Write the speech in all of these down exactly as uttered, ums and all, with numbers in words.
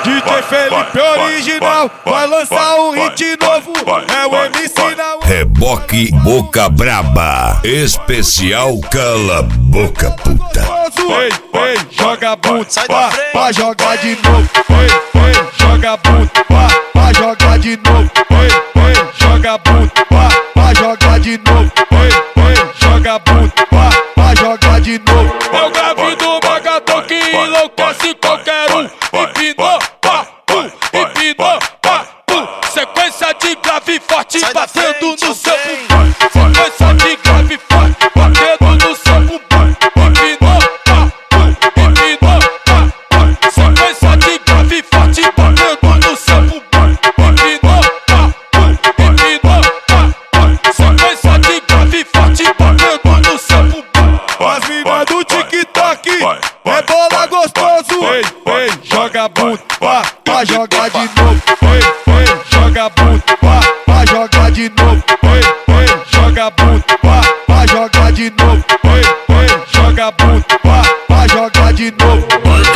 D J Felipe original vai lançar um hit novo. É o M C na Reboque Boca Braba, especial Cala Boca Puta. Ei, ei, joga bunda, pá, pra jogar de novo. Ei, ei, joga bunda, pá, pra jogar de novo. Ei, ei, joga bunda, pá, pra jogar de novo. Ei, ei, joga bunda, pá, pra jogar de novo. Eu grave do Magatão que enlouquece qualquer um. Empinou, pá, pum, empinou, pá, pum. Sequência de grave forte batendo no seu bumbum. Sequência de grave forte batendo no seu bumbum. Empinou, pá, pum, empinou, pá, pum. Sequência de grave forte batendo no seu bumbum. Empinou, pá, pum, empinou, pá, pum. Sequência de grave forte batendo no seu bumbum. As minas do TikTok é bola gostoso. Ei, ei, joga bunda, pá, pra jogar de novo. Ei, ei, joga bunda, pá, pra jogar de novo. Ei, ei, joga bunda, pá, pra jogar de novo. Ei, ei, joga bunda, pá, pra jogar de novo.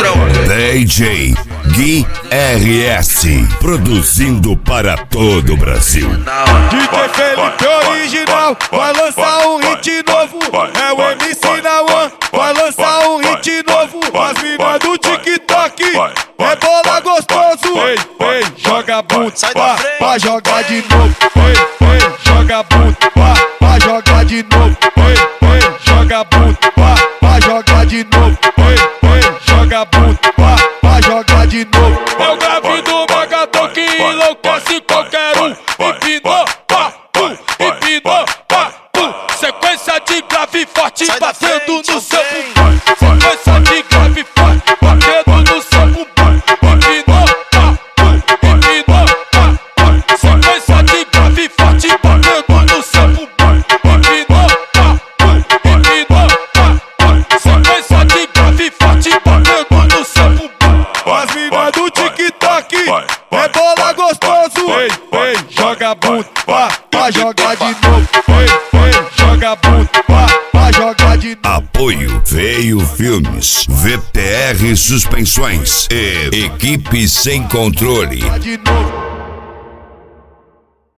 D J Gui R S, produzindo para todo o Brasil. D J Felipe original vai lançar um hit novo. É o M C na One, vai lançar um hit novo. As minas do TikTok é bola gostoso. Ei, ei, joga bunda, pá, pra jogar de novo. Ei, ei, joga bunda, pá, pra jogar de novo. Ei, ei, joga bunda, pá, pra jogar de novo. Ei, ei, joga bunda, pá, pra jogar de novo. Eu grave do Magatão que enlouquece qualquer um. Empinou, pá, pum, empinou, pá, pum. Sequência de grave forte batendo no seu bumbum. Sequência de grave forte batendo no seu bumbum. Empinou, pá, pum, empinou, pá, pum. Sequência de grave forte batendo no seu bumbum. Empinou, pá, pum, empinou, pá, pum. Sequência de grave forte batendo no seu bumbum. As minas do TikTok é bola gostoso. Ei, ei, joga bunda, pá, pra jogar de novo. Ei, ei, joga bunda, pá, pra jogar de novo. Apoio Veio Filmes, V T R Suspensões e Equipe Sem Controle. De novo.